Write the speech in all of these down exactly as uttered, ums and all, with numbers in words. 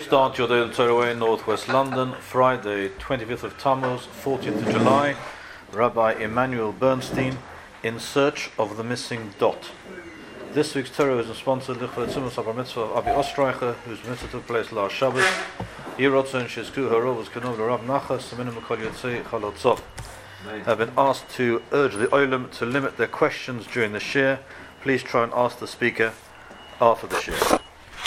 start your daily Torah in Northwest London, Friday, twenty-fifth of Tammuz, fourteenth of July. Rabbi Emanuel Bernstein, In Search of the Missing Dot. This week's Torah is sponsored by the Tzimmus Mitzvah of Abi Ostreicher, whose mitzvah took place last Shabbos. Yerotzen Shizku Harovas Kanov Rab Nachas Minim Kol Yotzei Chalotzot have been asked to urge the Olam to limit their questions during the shir. Please try and ask the speaker after the shir.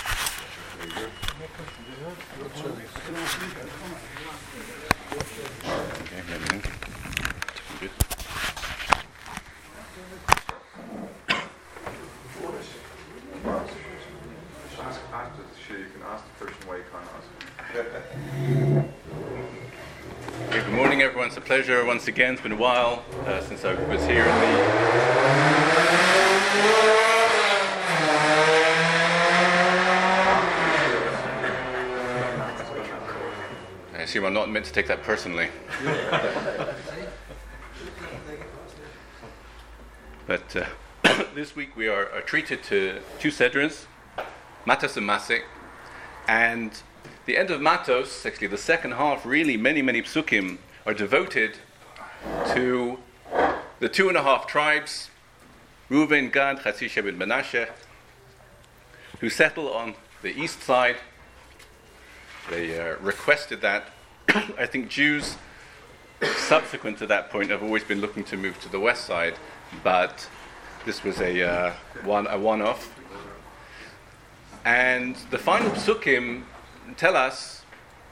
Good morning, everyone. It's a pleasure once again. It's been a while uh, since I was here in the. I assume I'm not meant to take that personally. But uh, this week we are, are treated to two sedras, Matos and Masik, and the end of Matos, actually the second half, really many, many psukim are devoted to the two and a half tribes, Reuven, Gad, Chatzi Shebet, Menashe, who settle on the east side. They uh, requested that. I think Jews, subsequent to that point, have always been looking to move to the west side, but this was a uh, one a one-off. And the final psukim tell us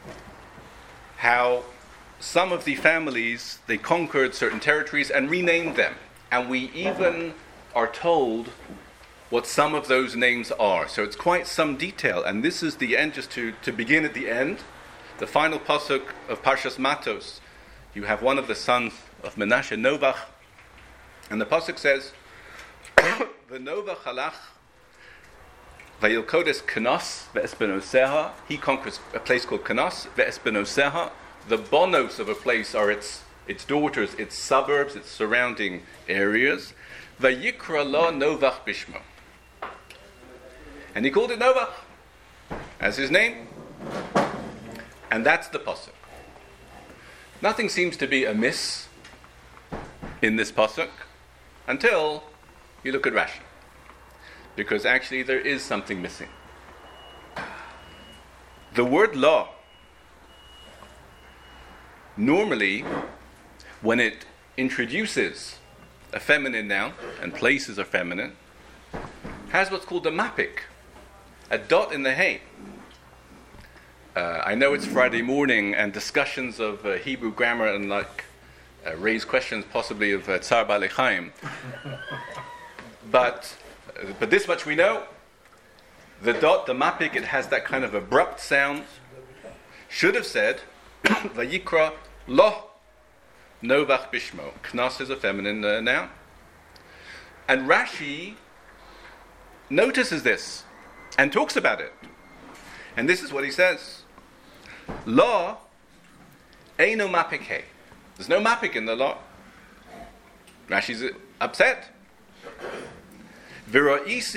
how some of the families, they conquered certain territories and renamed them. And we even are told what some of those names are. So it's quite some detail. And this is the end, just to, to begin at the end. The final pasuk of Parshas Matos. You have one of the sons of Menashe, Novach. And the pasuk says, V'Novach halach Vayilkodes Kanos ve'espenoseha. He conquers a place called Kanos ve'espenoseha. The bonos of a place are its its daughters, its suburbs, its surrounding areas. Vayikra la Novach bishmo. And he called it Novach as his name. And that's the pasuk. Nothing seems to be amiss in this pasuk until you look at Rashi. Because actually there is something missing. The word law, normally, when it introduces a feminine noun, and places are feminine, has what's called a mapik, a dot in the hay. Uh, I know it's Friday morning, and discussions of uh, Hebrew grammar and like uh, raise questions possibly of uh, Tzar Balei Chaim. But But this much we know. The dot, the mapik, it has that kind of abrupt sound. Should have said, Vayikra lo Novach bishmo. Knas is a feminine uh, noun. And Rashi notices this and talks about it. And this is what he says. Lo eino mapik he. There's no mapik in the law. Rashi's upset. But I've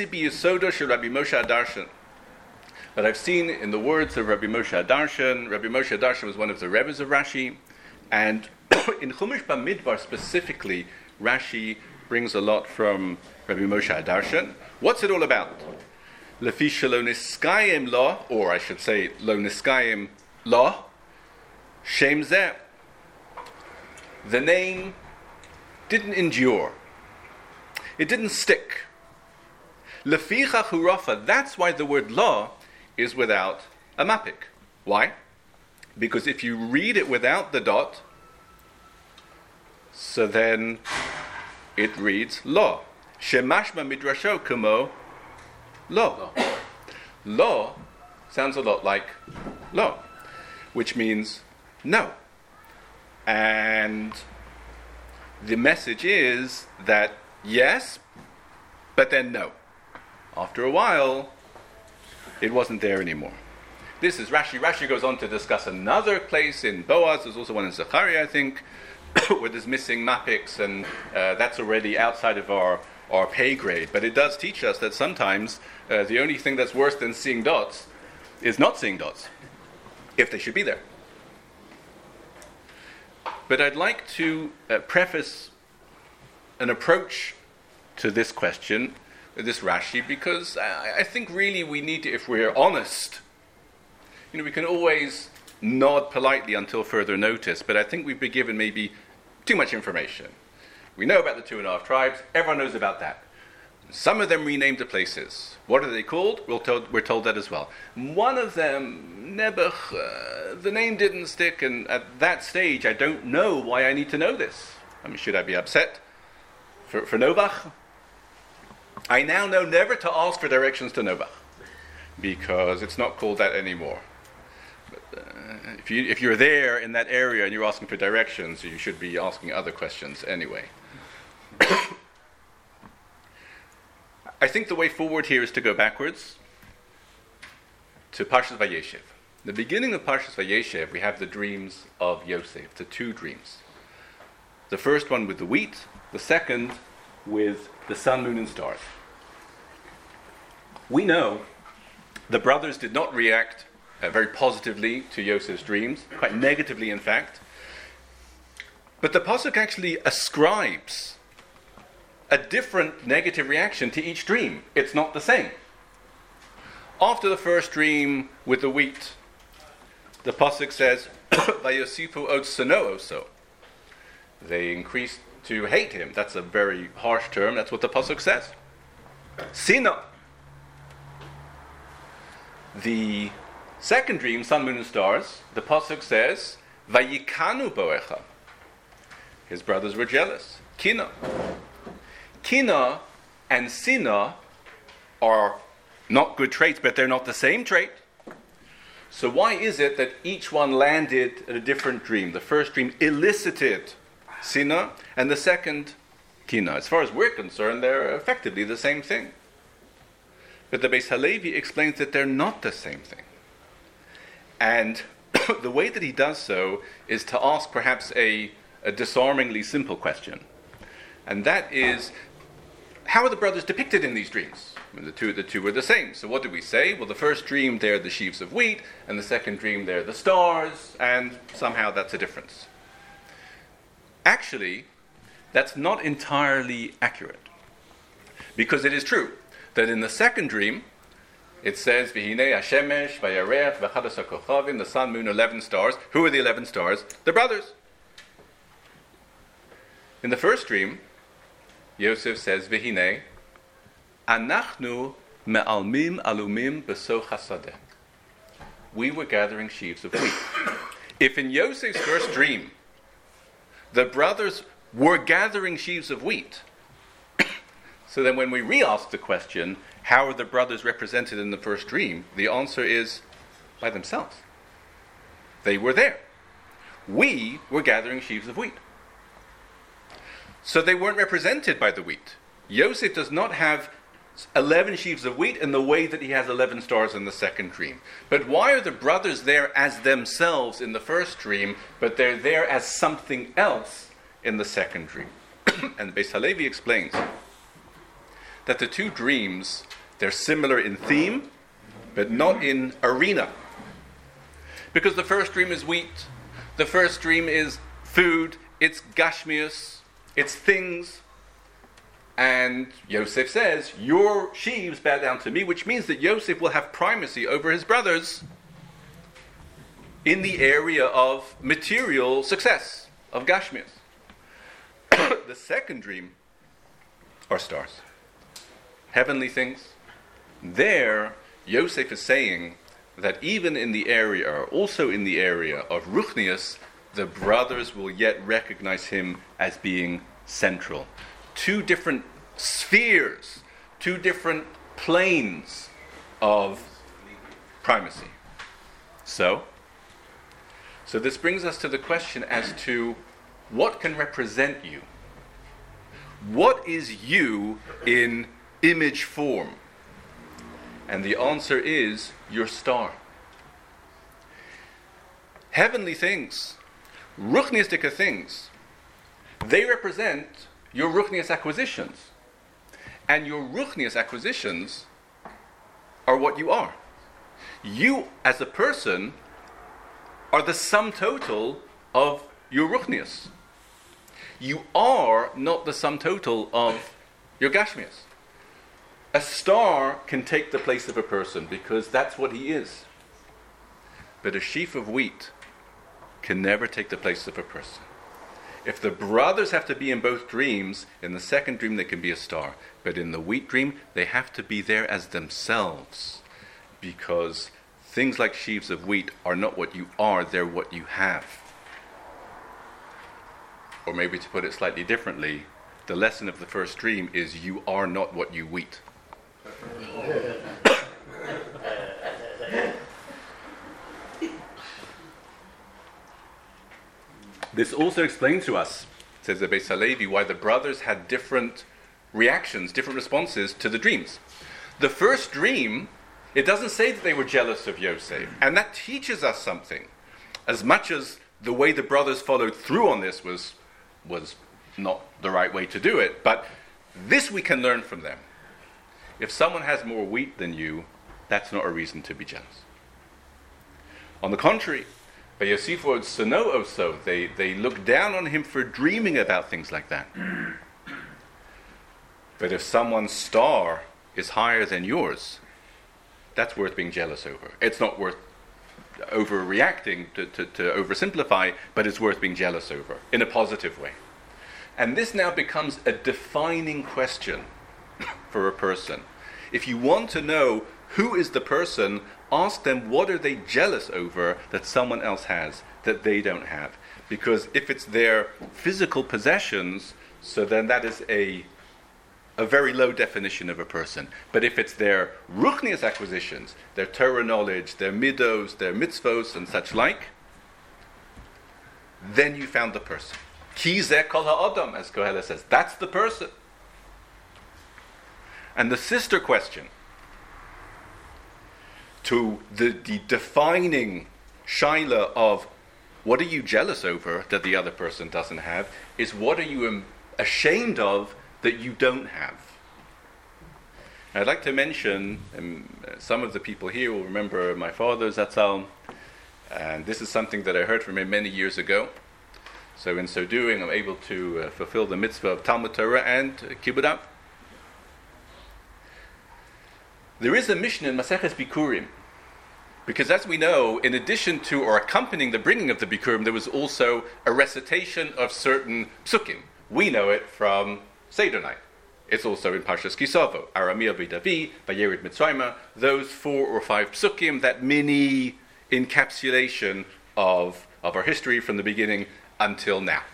seen in the words of Rabbi Moshe Adarshan, Rabbi Moshe Adarshan was one of the Rebbes of Rashi, and in Chumash Bamidbar specifically, Rashi brings a lot from Rabbi Moshe Adarshan. What's it all about? Lefi shelo niskayim lo, or I should say, lo niskayim lo, shem zeh. The name didn't endure. It didn't stick. Leficha hurafa, that's why the word law is without a mapik. Why? Because if you read it without the dot, so then it reads law. Shemashma midrasho kumo law. Law sounds a lot like law, which means no. And the message is that yes, but then no. After a while, it wasn't there anymore. This is Rashi. Rashi goes on to discuss another place in Boaz. There's also one in Zechariah, I think, where there's missing mapiks, and uh, that's already outside of our, our pay grade. But it does teach us that sometimes uh, the only thing that's worse than seeing dots is not seeing dots, if they should be there. But I'd like to uh, preface an approach to this question, this Rashi, because I, I think really we need to, if we're honest, you know, we can always nod politely until further notice, but I think we've been given maybe too much information. We know about the two and a half tribes, everyone knows about that. Some of them renamed the places. What are they called? We're told, we're told that as well. One of them, Nebuch, uh, the name didn't stick, and at that stage I don't know why I need to know this. I mean, should I be upset for, for Novach? I now know never to ask for directions to Novach, because it's not called that anymore. But, uh, if, you, if you're there in that area and you're asking for directions, you should be asking other questions anyway. I think the way forward here is to go backwards to Parshas Vayeshev. The beginning of Parshas Vayeshev, we have the dreams of Yosef, the two dreams. The first one with the wheat, the second with the sun, moon, and stars. We know the brothers did not react uh, very positively to Yosef's dreams, quite negatively in fact. But the Pasuk actually ascribes a different negative reaction to each dream. It's not the same. After the first dream with the wheat, the Pasuk says, Vayosifu od sano oso. They increased to hate him. That's a very harsh term. That's what the Pasuk says. Sina. The second dream, sun, moon, and stars, the Pasuk says, Vayikanu boecha. His brothers were jealous. Kina. Kina and Sina are not good traits, but they're not the same trait. So why is it that each one landed at a different dream? The first dream elicited Sina, and the second, Kina. As far as we're concerned, they're effectively the same thing. But the Beis Halevi explains that they're not the same thing. And the way that he does so is to ask perhaps a, a disarmingly simple question. And that is, how are the brothers depicted in these dreams? I mean, the two, the two were the same. So what do we say? Well, the first dream, they're the sheaves of wheat, and the second dream, they're the stars, and somehow that's a difference. Actually, that's not entirely accurate. Because it is true that in the second dream, it says, V'hinei hashemesh, v'yarech, v'chadas hakochavim, the sun, moon, eleven stars. Who are the eleven stars? The brothers. In the first dream, Yosef says, V'hinei, anachnu me'almim alumim besoch hasadeh. We were gathering sheaves of wheat. If in Yosef's first dream, the brothers were gathering sheaves of wheat, so then when we re-ask the question, how are the brothers represented in the first dream? The answer is by themselves. They were there. We were gathering sheaves of wheat. So they weren't represented by the wheat. Yosef does not have eleven sheaves of wheat in the way that he has eleven stars in the second dream. But why are the brothers there as themselves in the first dream, but they're there as something else in the second dream? And Beis Halevi explains that the two dreams, they're similar in theme, but not in arena. Because the first dream is wheat, the first dream is food, it's gashmius, it's things. And Yosef says, your sheaves bow down to me, which means that Yosef will have primacy over his brothers in the area of material success, of gashmius. The second dream are stars. Heavenly things. There, Yosef is saying that even in the area, or also in the area of Ruchnius, the brothers will yet recognize him as being central. Two different spheres, two different planes of primacy. So, so this brings us to the question as to what can represent you? What is you in image form? And the answer is your star. Heavenly things, ruchniistic things, they represent your ruchnius acquisitions. And your ruchnius acquisitions are what you are. You, as a person, are the sum total of your ruchnius. You are not the sum total of your gashmias. A star can take the place of a person because that's what he is. But a sheaf of wheat can never take the place of a person. If the brothers have to be in both dreams, in the second dream they can be a star. But in the wheat dream, they have to be there as themselves. Because things like sheaves of wheat are not what you are, they're what you have. Or maybe to put it slightly differently, the lesson of the first dream is you are not what you wheat. This also explains to us, says the Beis Halevi, why the brothers had different reactions, different responses to the dreams. The first dream, it doesn't say that they were jealous of Yosef, and that teaches us something. As much as the way the brothers followed through on this was, was not the right way to do it, but this we can learn from them. If someone has more wheat than you, that's not a reason to be jealous. On the contrary, by Yosifu od Sano also, they, they look down on him for dreaming about things like that. But if someone's star is higher than yours, that's worth being jealous over. It's not worth overreacting to, to, to oversimplify, but it's worth being jealous over in a positive way. And this now becomes a defining question for a person. If you want to know who is the person, ask them what are they jealous over that someone else has that they don't have. Because if it's their physical possessions, so then that is a a very low definition of a person. But if it's their ruchnius acquisitions, their Torah knowledge, their midos, their mitzvos, and such like, then you found the person. Ki zeh kol ha'adam, as Koheles says. That's the person. And the sister question to the, the defining shaila of what are you jealous over that the other person doesn't have is what are you ashamed of that you don't have. I'd like to mention, um, some of the people here will remember my father Zatzal, and this is something that I heard from him many years ago. So in so doing, I'm able to uh, fulfill the mitzvah of Talmud Torah and uh, Kibbud Av. There is a Mishnah in Maseches Bikurim, because as we know, in addition to or accompanying the bringing of the Bikurim, there was also a recitation of certain psukim. We know it from Seder night. It's also in Parshas Kisavo, Aramia V'Davi, Vayered Mitzrayma, those four or five psukim, that mini encapsulation of, of our history from the beginning until now.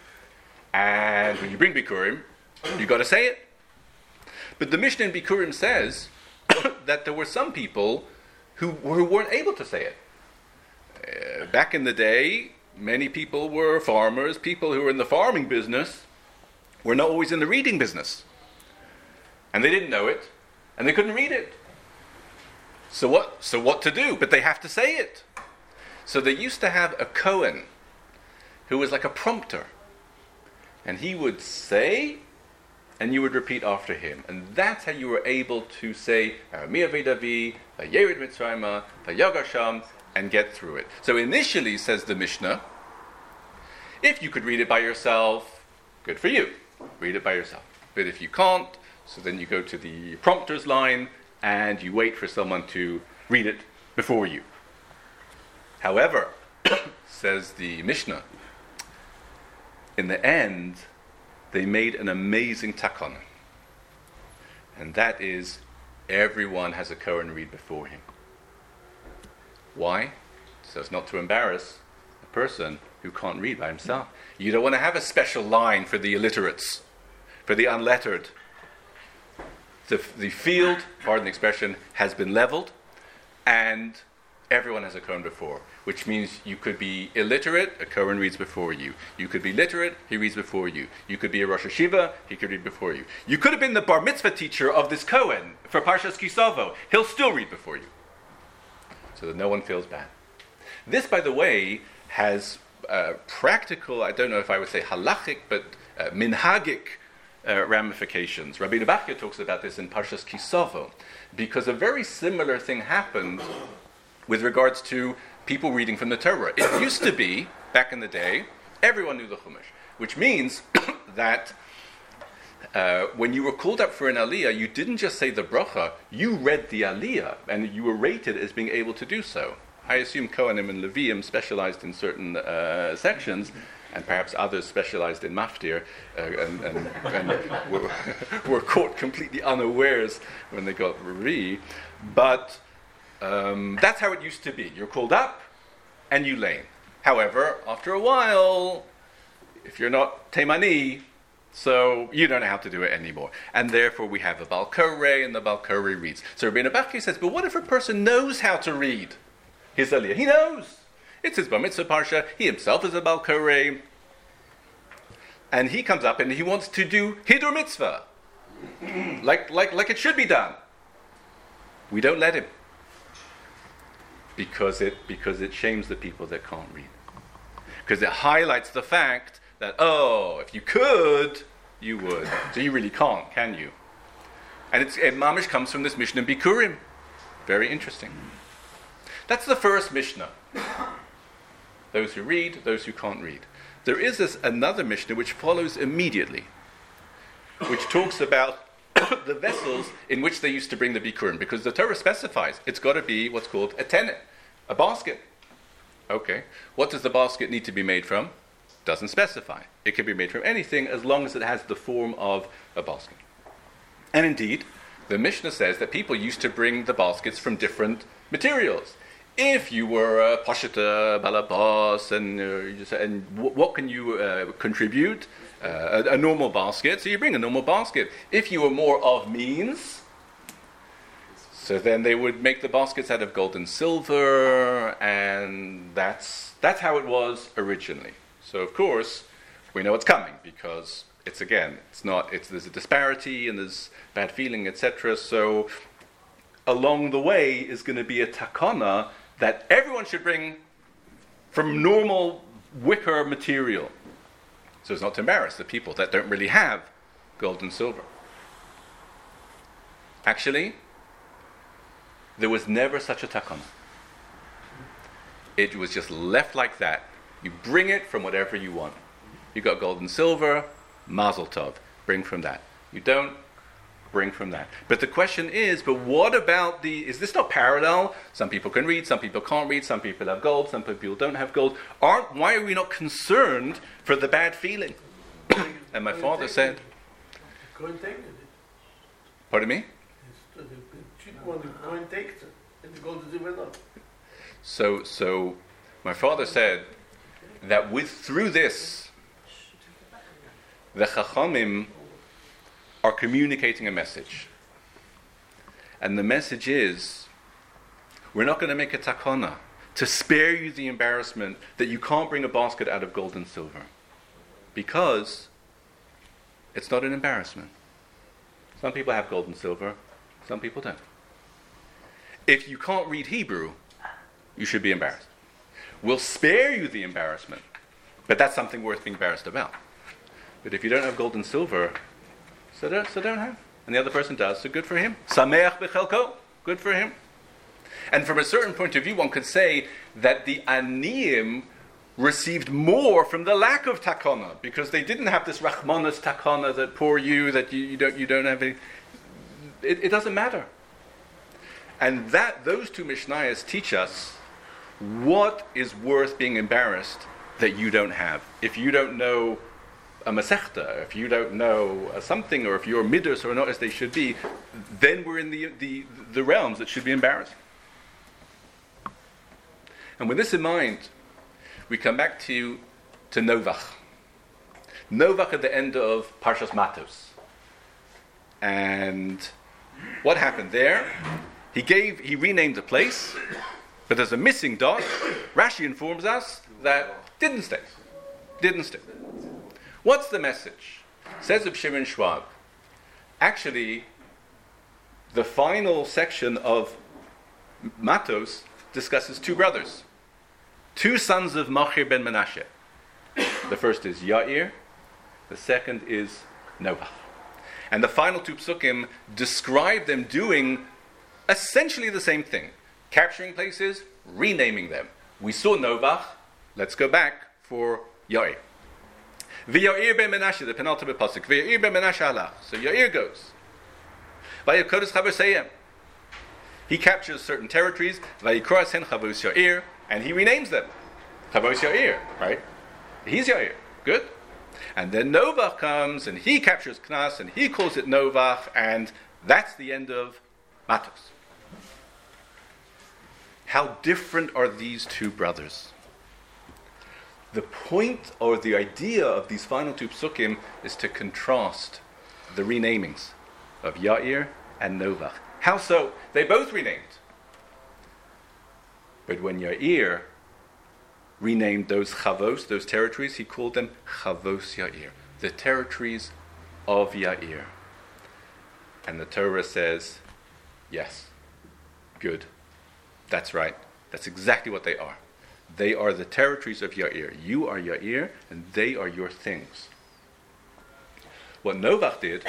And when you bring Bikurim, you got to say it. But the Mishnah in Bikurim says that there were some people who, who weren't able to say it. Uh, back in the day, many people were farmers, people who were in the farming business were not always in the reading business. And they didn't know it, and they couldn't read it. So what, so what to do? But they have to say it. So they used to have a Kohen who was like a prompter. And he would say, and you would repeat after him. And that's how you were able to say, Aramia V'Davi, Vayered Mitzrayma, Vayagasham, and get through it. So initially, says the Mishnah, if you could read it by yourself, good for you. Read it by yourself. But if you can't, so then you go to the prompter's line and you wait for someone to read it before you. However, says the Mishnah, in the end, they made an amazing takana. And that is, everyone has a Kohen read before him. Why? So as not to embarrass a person who can't read by himself. You don't want to have a special line for the illiterates, for the unlettered. The, the field, pardon the expression, has been leveled, and everyone has a Kohen before, which means you could be illiterate, a Kohen reads before you. You could be literate, he reads before you. You could be a Rosh Hashiva, he could read before you. You could have been the bar mitzvah teacher of this Kohen for Parshas Kisavo. He'll still read before you, so that no one feels bad. This, by the way, has uh, practical, I don't know if I would say halachic, but uh, minhagic uh, ramifications. Rabbeinu Bachya talks about this in Parshas Kisavo, because a very similar thing happened with regards to people reading from the Torah. It used to be, back in the day, everyone knew the Chumash, which means that uh, when you were called up for an aliyah, you didn't just say the bracha, you read the aliyah, and you were rated as being able to do so. I assume Kohanim and Leviim specialized in certain uh, sections, and perhaps others specialized in maftir, uh, and, and, and were, were caught completely unawares when they got re. But um, that's how it used to be. You're called up, and you lane. However, after a while, if you're not Teimani, so you don't know how to do it anymore. And therefore we have a Bal Koreh, and the Bal Koreh reads. So Rabbeinu Bachya says, but what if a person knows how to read his aliyah? He knows. It's his Bar Mitzvah Parsha. He himself is a Bal Koreh. And he comes up and he wants to do Hidur Mitzvah. like, like, like it should be done. We don't let him. Because it, because it shames the people that can't read. Because it highlights the fact that, oh, if you could, you would. So you really can't, can you? And it's, it mamish comes from this Mishnah in Bikurim. Very interesting. That's the first Mishnah. Those who read, those who can't read. There is this another Mishnah which follows immediately, which talks about the vessels in which they used to bring the Bikurim, because the Torah specifies it's got to be what's called a tenet, a basket. Okay, what does the basket need to be made from? Doesn't specify. It can be made from anything as long as it has the form of a basket. And indeed, the Mishnah says that people used to bring the baskets from different materials. If you were a Pashita, Balabas, and, uh, you just, and w- what can you uh, contribute? Uh, a, a normal basket, so you bring a normal basket. If you were more of means, so then they would make the baskets out of gold and silver, and that's that's how it was originally. So of course, we know it's coming, because it's again, it's not, it's there's a disparity, and there's bad feeling, et cetera. So along the way is going to be a takana that everyone should bring from normal wicker material. So as not to embarrass the people that don't really have gold and silver. Actually, there was never such a takana. It was just left like that. You bring it from whatever you want. You got gold and silver, mazel tov, bring from that. You don't, bring from that. But the question is, but what about the, is this not parallel? Some people can read, some people can't read, some people have gold, some people don't have gold. Aren't, why are we not concerned for the bad feeling? And my father said, pardon me? So, so my father said that with through this, the Chachamim are communicating a message. And the message is, we're not going to make a takana to spare you the embarrassment that you can't bring a basket out of gold and silver. Because it's not an embarrassment. Some people have gold and silver, some people don't. If you can't read Hebrew, you should be embarrassed. We'll spare you the embarrassment, but that's something worth being embarrassed about. But if you don't have gold and silver, So don't, so don't have. And the other person does, so good for him. Sameach b'chelko, good for him. And from a certain point of view, one could say that the Aniyim received more from the lack of takana, because they didn't have this Rachmanas takana that poor you, that you, you don't you don't have any. It, it doesn't matter. And that those two Mishnayos teach us what is worth being embarrassed that you don't have. If you don't know a Masechta, if you don't know uh, something, or if your midos are not as they should be, then we're in the, the the realms that should be embarrassing. And with this in mind, we come back to to Novach. Novach at the end of Parshas Matos. And what happened there? He gave he renamed the place, but there's a missing dot. Rashi informs us that didn't stay. Didn't stay. What's the message? Says Reb Shimon Schwab. Actually, the final section of Matos discusses two brothers, two sons of Machir ben Menashe. The first is Yair, the second is Novach. And the final two psukim describe them doing essentially the same thing. capturing places, renaming them. We saw Novach. Let's go back for Yair. V'Yair ben Menashe, the penultimate pasuk. V'Yair ben Menashe halach. So Yair goes. V'Yakodes Chavoseyem. He captures certain territories. V'Yikras hen Chavos Yair, and he renames them. Chavos Yair, right? He's Yair. Good. And then Novach comes, and he captures Knas, and he calls it Novach, and that's the end of Matos. How different are these two brothers? The point or the idea of these final two psukim is to contrast the renamings of Yair and Novach. How so? They both renamed. But when Yair renamed those chavos, those territories, he called them Chavos Yair, the territories of Yair. And the Torah says, yes, good, that's right, that's exactly what they are. They are the territories of Yair. You are Yair, and they are your things. What Novach did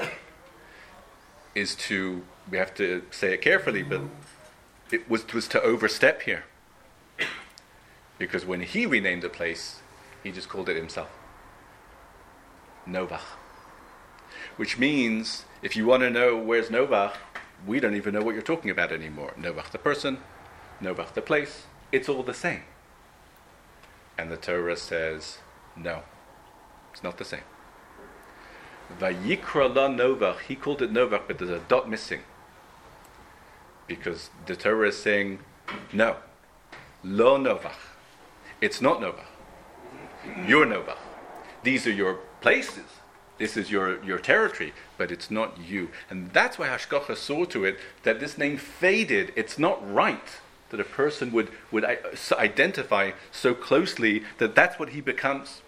is to, we have to say it carefully, but it was, was to overstep here. Because when he renamed the place, he just called it himself. Novach. Which means, if you want to know where's Novach, we don't even know what you're talking about anymore. Novach the person, Novach the place, it's all the same. And the Torah says, no, it's not the same. Vayikra la Novach, he called it Novach, but there's a dot missing. Because the Torah is saying, no, lo Novach. It's not Novach. You're Novach. These are your places. This is your, your territory, but it's not you. And that's why Hashgacha saw to it that this name faded. It's not right that a person would, would identify so closely that that's what he becomes.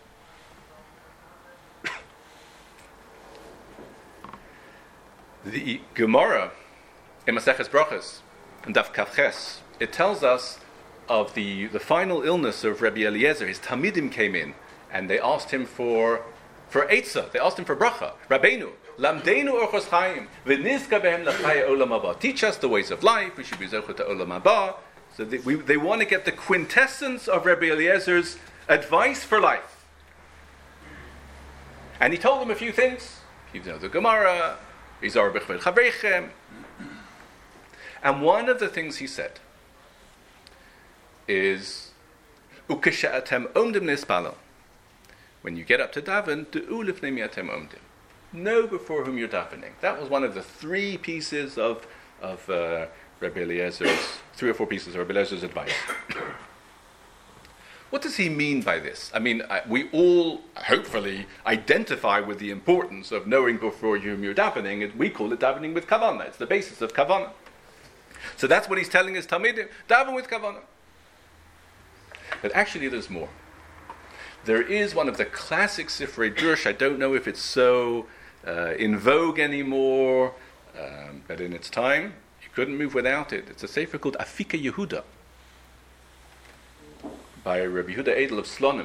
The Gemara in Maseches Brachos, in Daf Kavches, it tells us of the, the final illness of Rabbi Eliezer. His Talmidim came in and they asked him for for Eitzah. They asked him for bracha. Rabbeinu, lamdeinu orchos chaim, v'nizka behem l'chaya olam haba. Teach us the ways of life. We should be zocheh to olam haba. So they, we, they want to get the quintessence of Rabbi Eliezer's advice for life. And he told them a few things. You know the Gemara. Izar b'chver chavrechem. And one of the things he said is ukesha'atem omdim nispalo. When you get up to daven, du'u lifnei mi'atem omdim. Know before whom you're davening. That was one of the three pieces of of uh, Rabbi Eliezer's, three or four pieces of Rabbi Eliezer's advice. What does he mean by this? I mean, I, we all hopefully identify with the importance of knowing before whom you're davening, and we call it davening with kavanah. It's the basis of kavanah. So that's what he's telling his talmidim: daven with kavanah. But actually, there's more. There is one of the classic Sifrei Drush. I don't know if it's so uh, in vogue anymore, um, but in its time, you couldn't move without it. It's a sefer called Afika Yehuda by Rabbi Yehuda Edel of Slonim.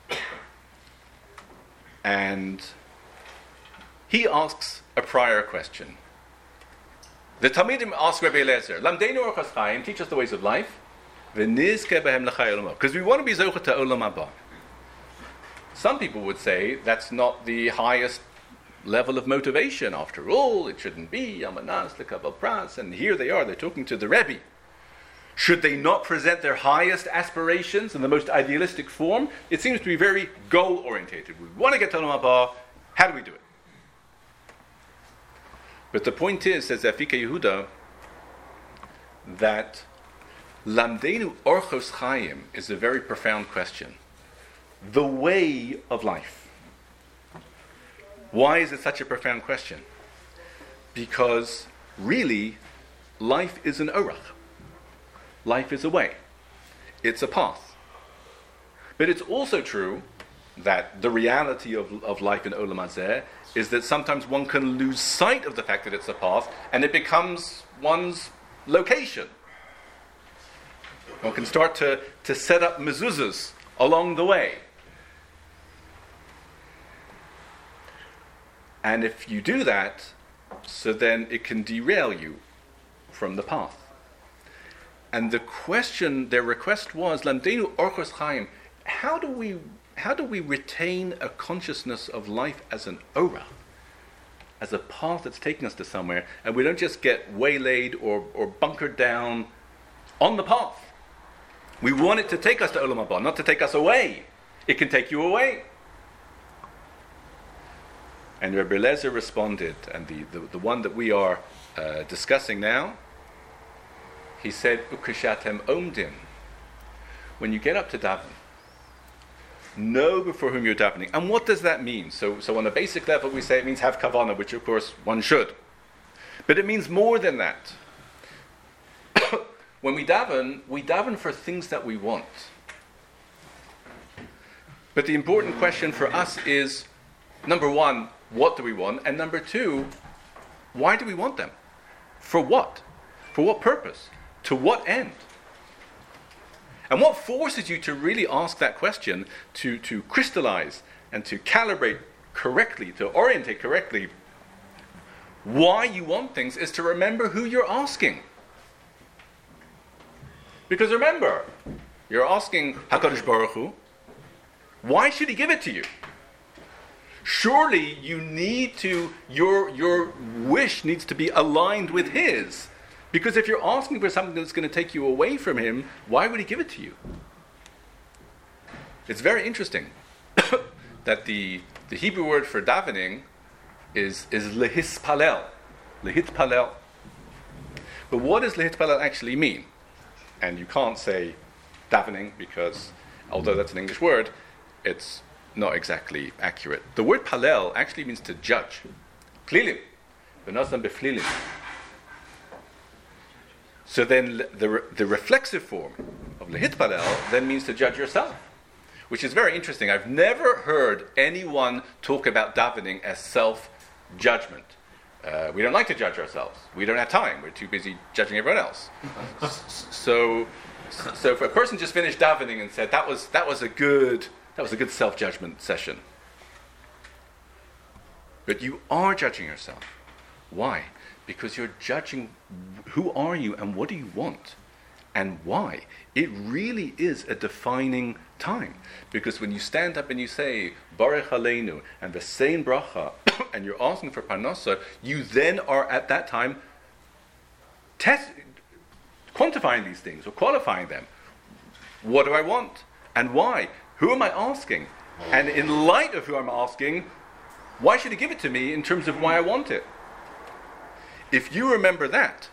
And he asks a prior question. The Talmidim ask Rabbi Eliezer, Lamdeinu orchos chaim, teach us the ways of life, v'nizke behem l'chai olam haba, because we want to be zocheh to olam haba. Some people would say that's not the highest level of motivation. After all, it shouldn't be Amanas lekabel pras. And here they are, they're talking to the Rebbe. Should they not present their highest aspirations in the most idealistic form? It seems to be very goal-orientated. We want to get to Olam Haba. How do we do it? But the point is, says Afika Yehuda, that Lamdeinu Orchos Chaim is a very profound question. The way of life. Why is it such a profound question? Because really, life is an orach. Life is a way. It's a path. But it's also true that the reality of, of life in Olam Hazeh is that sometimes one can lose sight of the fact that it's a path and it becomes one's location. One can start to, to set up mezuzahs along the way. And if you do that, so then it can derail you from the path. and the question, their request was, Lamdenu Orchos Chaim, how do we how do we retain a consciousness of life as an orach, as a path that's taking us to somewhere, and we don't just get waylaid or, or bunkered down on the path. We want it to take us to Olam Haba, not to take us away. It can take you away. And Rebbe Eliezer responded, and the, the, the one that we are uh, discussing now, he said, Ukashatem omdim. When you get up to daven, know before whom you're davening. And what does that mean? So, so on a basic level, we say it means have kavanah, which of course one should. But it means more than that. When we daven, we daven for things that we want. But the important question for us is, number one, what do we want? And number two, why do we want them? For what? For what purpose? To what end? And what forces you to really ask that question, to, to crystallize and to calibrate correctly, to orientate correctly why you want things, is to remember who you're asking. Because remember, you're asking HaKadosh Baruch Hu, why should he give it to you? Surely you need to, your, your wish needs to be aligned with his. Because if you're asking for something that's going to take you away from him, why would he give it to you? It's very interesting that the, the Hebrew word for davening is, is lehispalel. Lehitpalel. But what does lehitpalel actually mean? And you can't say davening because, although that's an English word, it's not exactly accurate. The word palel actually means to judge. Klilim. V'nosam beflilim. So then the, the reflexive form of lehitpalel then means to judge yourself, which is very interesting. I've never heard anyone talk about davening as self-judgment. Uh, we don't like to judge ourselves. We don't have time. We're too busy judging everyone else. so, so if a person just finished davening and said that was that was a good that was a good self-judgment session, but you are judging yourself. Why? Because you're judging who are you and what do you want and why. It really is a defining time. Because when you stand up and you say, Baruch Aleinu, and the same bracha, and you're asking for parnasa, you then are at that time test, quantifying these things or qualifying them. What do I want? And why? Who am I asking? And in light of who I'm asking, why should he give it to me in terms of why I want it? If you remember that,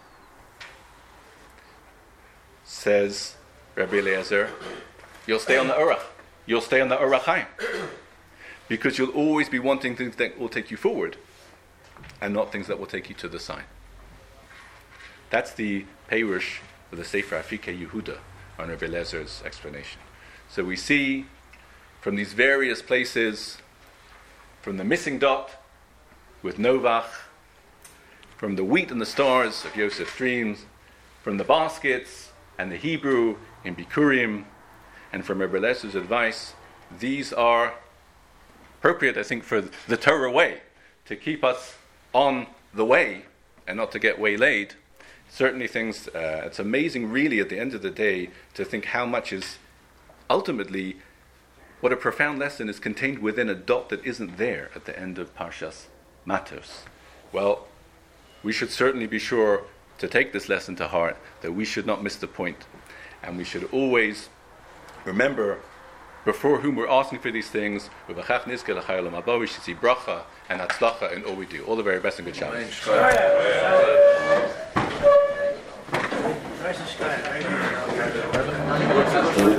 says Rabbi Eliezer, you'll stay on the Orach. You'll stay on the Orach Chaim. Because you'll always be wanting things that will take you forward and not things that will take you to the side. That's the Peirush of the Sefer Afikei Yehuda on Rabbi Eliezer's explanation. So we see from these various places, from the missing dot with Novach, from the wheat and the stars of Yosef's dreams, from the baskets and the Hebrew in Bikurim, and from Rebbe Eliezer's advice, these are appropriate, I think, for the Torah way, to keep us on the way and not to get waylaid. Certainly things, uh, it's amazing really at the end of the day to think how much is ultimately, what a profound lesson is contained within a dot that isn't there at the end of Parshas Matos. Well, we should certainly be sure to take this lesson to heart, that we should not miss the point. And we should always remember before whom we're asking for these things. We should see bracha and hatzlacha in all we do. All the very best and good Shabbos.